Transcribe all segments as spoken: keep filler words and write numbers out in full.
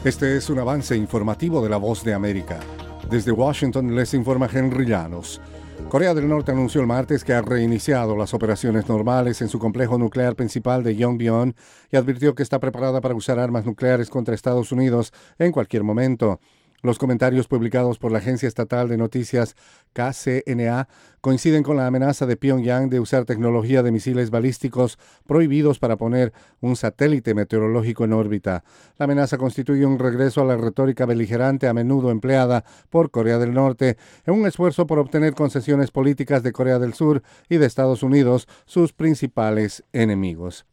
Este es un avance informativo de La Voz de América. Desde Washington les informa Henry Llanos. Corea del Norte anunció el martes que ha reiniciado las operaciones normales en su complejo nuclear principal de Yongbyon y advirtió que está preparada para usar armas nucleares contra Estados Unidos en cualquier momento. Los comentarios publicados por la agencia estatal de noticias K C N A coinciden con la amenaza de Pyongyang de usar tecnología de misiles balísticos prohibidos para poner un satélite meteorológico en órbita. La amenaza constituye un regreso a la retórica beligerante a menudo empleada por Corea del Norte en un esfuerzo por obtener concesiones políticas de Corea del Sur y de Estados Unidos, sus principales enemigos.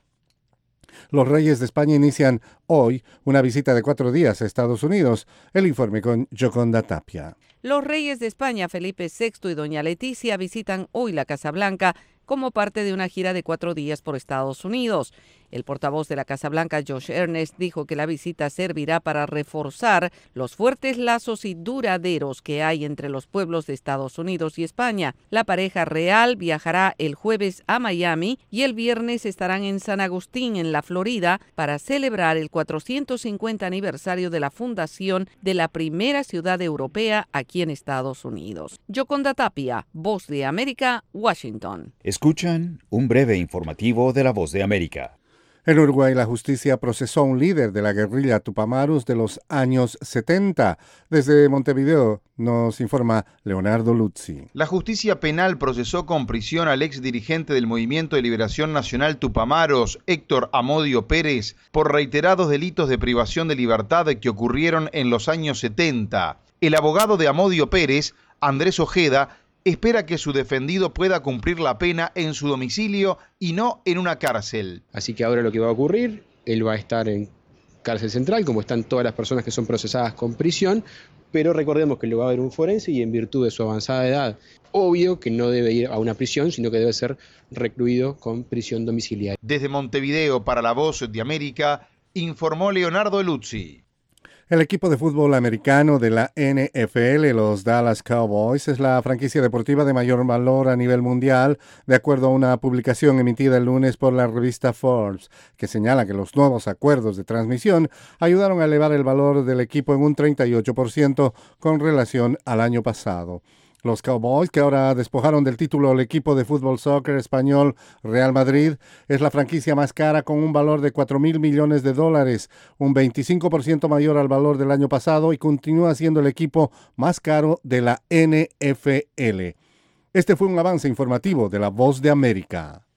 Los reyes de España inician hoy una visita de cuatro días a Estados Unidos. El informe con Yoconda Tapia. Los reyes de España, Felipe sexto y doña Leticia, visitan hoy la Casa Blanca como parte de una gira de cuatro días por Estados Unidos. El portavoz de la Casa Blanca, Josh Earnest, dijo que la visita servirá para reforzar los fuertes lazos y duraderos que hay entre los pueblos de Estados Unidos y España. La pareja real viajará el jueves a Miami y el viernes estarán en San Agustín, en la Florida, para celebrar el cuatrocientos cincuenta aniversario de la fundación de la primera ciudad europea aquí en Estados Unidos. Yoconda Tapia, Voz de América, Washington. Escuchan un breve informativo de La Voz de América. En Uruguay, la justicia procesó a un líder de la guerrilla Tupamaros de los años setenta. Desde Montevideo nos informa Leonardo Luzzi. La justicia penal procesó con prisión al ex dirigente del Movimiento de Liberación Nacional Tupamaros, Héctor Amodio Pérez, por reiterados delitos de privación de libertad que ocurrieron en los años setenta. El abogado de Amodio Pérez, Andrés Ojeda, espera que su defendido pueda cumplir la pena en su domicilio y no en una cárcel. Así que ahora lo que va a ocurrir, él va a estar en cárcel central, como están todas las personas que son procesadas con prisión, pero recordemos que le va a haber un forense y en virtud de su avanzada edad, obvio que no debe ir a una prisión, sino que debe ser recluido con prisión domiciliaria. Desde Montevideo para La Voz de América, informó Leonardo Luzzi. El equipo de fútbol americano de la N F L, los Dallas Cowboys, es la franquicia deportiva de mayor valor a nivel mundial, de acuerdo a una publicación emitida el lunes por la revista Forbes, que señala que los nuevos acuerdos de transmisión ayudaron a elevar el valor del equipo en un treinta y ocho por ciento con relación al año pasado. Los Cowboys, que ahora despojaron del título al equipo de fútbol soccer español Real Madrid, es la franquicia más cara con un valor de cuatro mil millones de dólares, un veinticinco por ciento mayor al valor del año pasado y continúa siendo el equipo más caro de la N F L. Este fue un avance informativo de La Voz de América.